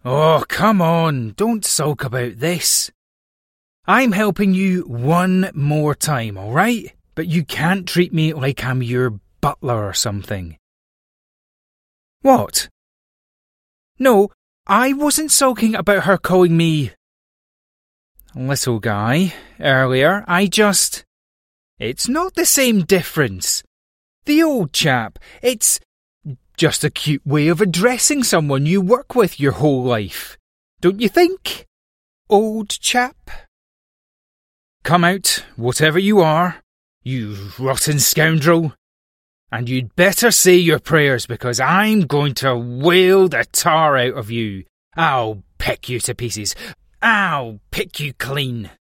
Oh, come on, don't sulk about this. I'm helping you one more time, alright? But you can't treat me like I'm your butler or something. What? No, I wasn't sulking about her calling me little guy earlier. It's not the same difference. The old chap, it's just a cute way of addressing someone you work with your whole life. Don't you think? Old chap? Come out, whatever you are, you rotten scoundrel. And you'd better say your prayers because I'm going to whale the tar out of you. I'll pick you to pieces. I'll pick you clean.